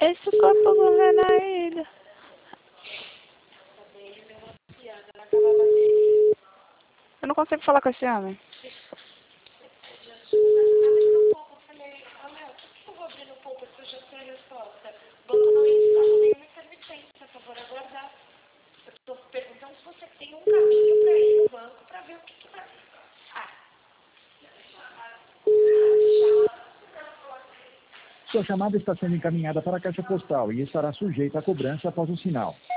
Esse corpo morrendo ainda. Eu não consigo falar com esse homem. Banco não está com nenhuma intermitência, por favor, aguardar. Eu estou perguntando se você tem um caminho para ir no banco para ver o que vai. Sua chamada está sendo encaminhada para a caixa postal e estará sujeita à cobrança após o sinal.